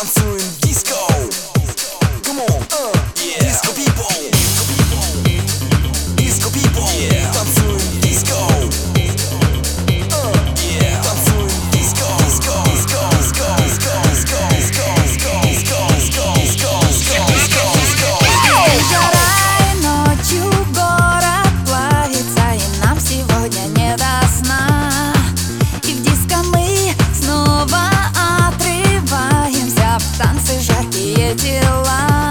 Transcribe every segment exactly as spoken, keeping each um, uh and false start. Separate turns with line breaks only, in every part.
танцуем диско. Come on, uh, yeah. Disco people, disco people, yeah. Танцуем диско. Uh, yeah. Танцуем диско, диско, диско, диско, диско, диско, диско, диско, диско, диско, диско, диско, диско.
Жара и ночью город плавится, и нам сегодня не до сна. И в диско мы снова отрываемся в танцы жаркие тела.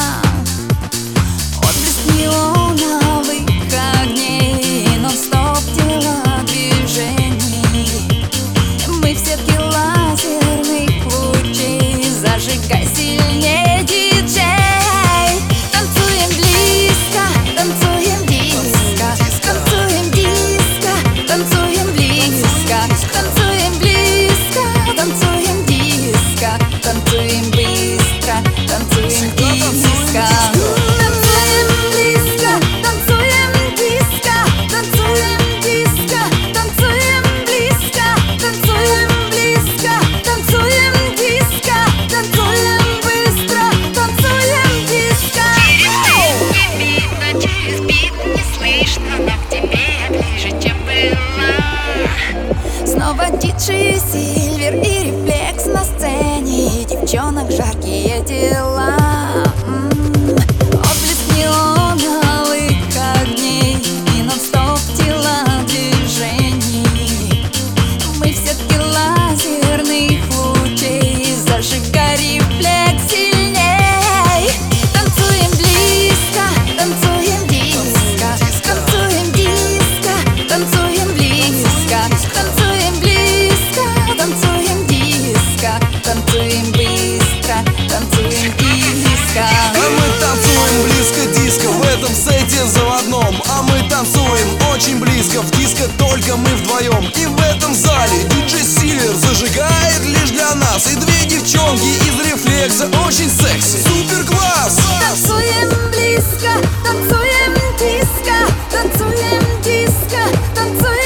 Отблеск неоновых огней, нон-стоп телодвижений. Мы в сетке лазерных лучей, зажигай сильнее, диджей. Танцуем близко, танцуем диско, танцуем диско, танцуем близко, танцуем близко, танцуем диско, танцуем быстро, танцуем диско. Танцуем близко, танцуем диско, танцуем диско, танцуем близко, танцуем близко, танцуем диско, танцуем быстро, танцуем диско.
Видно через бит, не слышно, но к тебе я ближе, чем была.
Снова диджей Сильвер и рефлекс на сцене, и девчонок жаркие тела. М-м. Отблеск неоновых огней и нон-стоп телодвижений. Мы в сетке лазерных лучей, зажигай рефлекс сильней. Танцуем близко, танцуем диско, танцуем диско, танцуем близко, танцуем близко, танцуем диско, танцуем быстро, танцуем диско.
А мы танцуем близко диско в этом сете заводном. А мы танцуем очень близко в диско, только мы вдвоем. И в этом зале диджей Сильвер зажигает лишь для нас. И две девчонки из рефлекса очень секси. Супер класс!
Танцуем близко, танцуем диско, танцуем диско, танцуем